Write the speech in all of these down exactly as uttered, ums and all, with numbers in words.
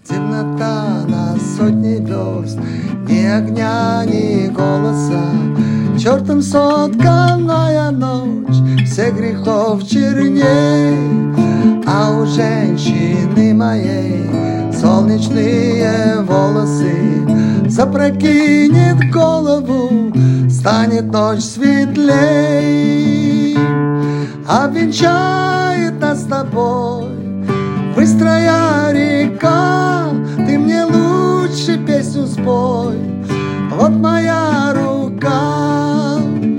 Темнота на сотни верст, ни огня, ни голоса. Чертом сотканная ночь, всех грехов черней. А у женщины моей солнечные волосы. Запрокинет голову, станет ночь светлей. Обвенчает нас с тобой быстрая река. Ты мне лучше песню спой, вот моя рука.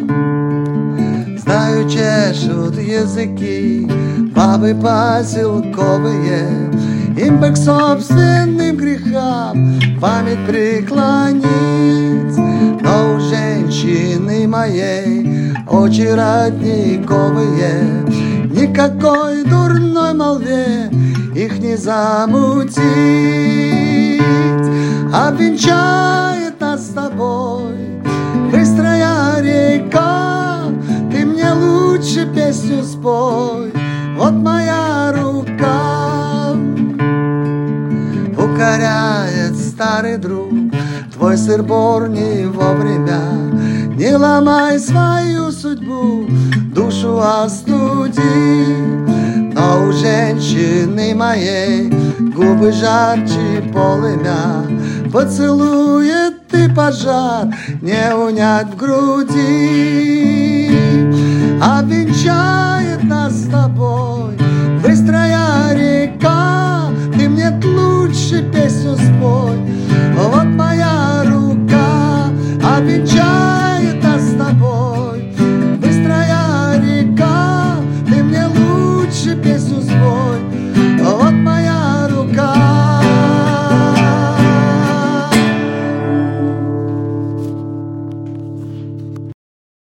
Знаю, чешут языки бабы поселковые, им бы к собственным грехам память преклонить. Но у женщины моей очи родниковые, никакой дурной молве их не замутить. Обвенчает нас с тобой быстрая река. Ты мне лучше песню спой, вот моя рука. Укоряет старый друг твой сыр-бор не вовремя. Не ломай свою судьбу, душу остуди. Но у женщины моей губы жарче полымя. Поцелует ты пожар, не унять в груди. Обвенчает нас с тобой